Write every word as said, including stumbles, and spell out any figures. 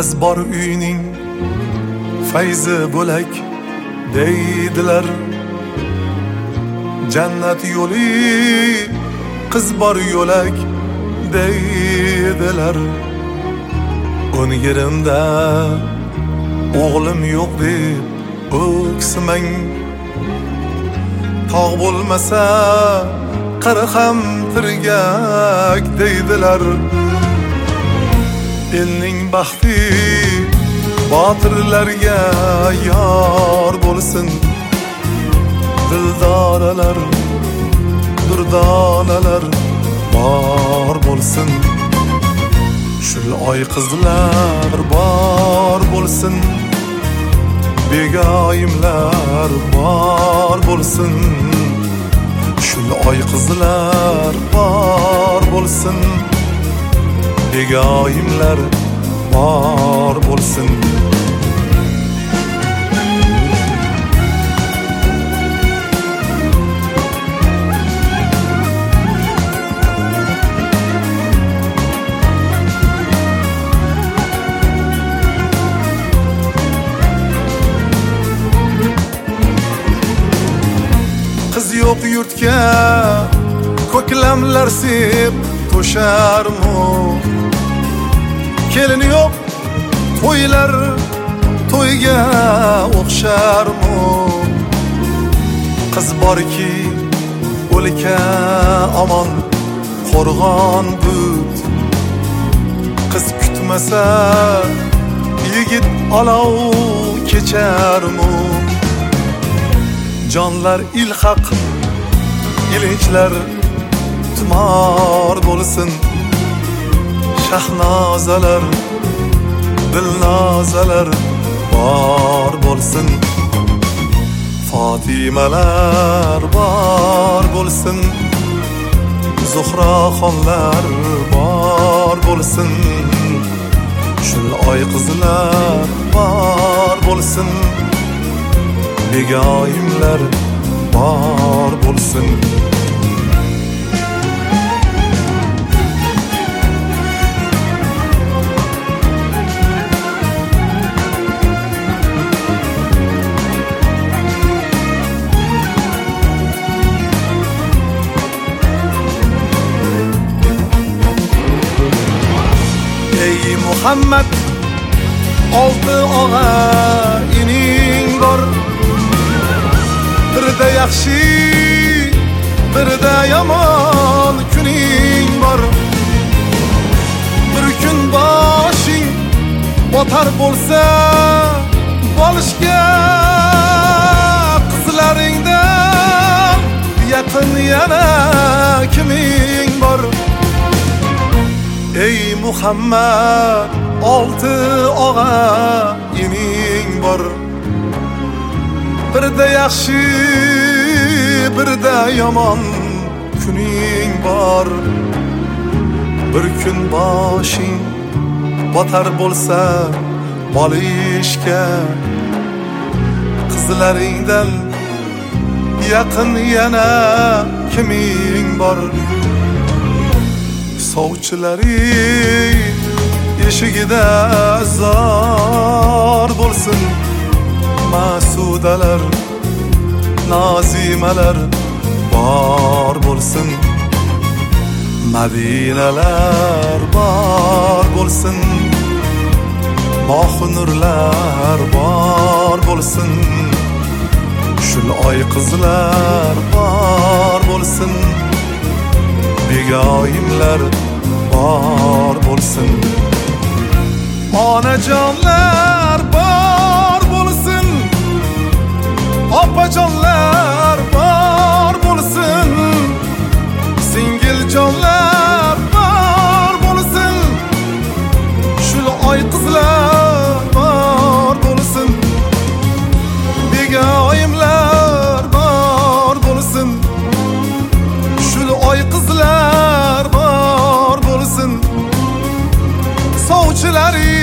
qiz bor uyning fayzi bo'lak deydilar. Jannat yo'li qiz bor yo'lak deydilar. o'n yerimda o'g'lim yo'q deb o'ksimang. Tog' bo'lmasa qari ham tirgak deydilar. Elning baxti botirlarga yor bo'lsin. Dildoralar, durdonalar bor bo'lsin. Shul oy qizlar bor bo'lsin. Begoyimlar bor bo'lsin. Shul oy qizlar bor bo'lsin. Begoyimlar bor bo'lsin. Qiz yo'q yurtga ko'klamlar sep to'sharmu. Kelin yo'q to'ylar to'yga o'xsharmu. Qiz borki o'lka omon qo'rg'on but. Qiz kutmasa yigit olov kecharmu. Jonlar ilhaq ilinchlar tumor bo'lsin. Shahnozalar dilnozalar bor bo'lsin. Fotimalar bor bo'lsin. Zuhroxonlar bor bo'lsin. Shul oy qizlar bor bo'lsin. Begoyimlar bor bo'lsin. Ey Muhammad, olti og'a ining bor. Birda yaxshi, birda yomon kuning bor. Bir kun boshing botar bo'lsa, bolishga qizlaringdan yaqin yana kiming bor? Ey Muhammad, olti og'a ining bor. Birda yaxshi, birda yomon kuning bor. Bir kun boshing botar bo'lsa, bolishga qizlaringdan yaqin yana kiming bor? Sovchilari eshigida zor bo'lsin. Masudalar, nozimalar bor bo'lsin. Madinalar bor bo'lsin. Mo'xnurlar bor bo'lsin. Shul oy qizlar bor bo'lsin. Begoyimlar bor bo'lsin. Onajonlar bor bo'lsin. Opajonlar bor bo'lsin. Singiljonlar bor bo'lsin. Shul oy qizlar bor bo'lsin. Begoyimlar bor bo'lsin. Shul oy qizlar bor bo'lsin. Sovchilari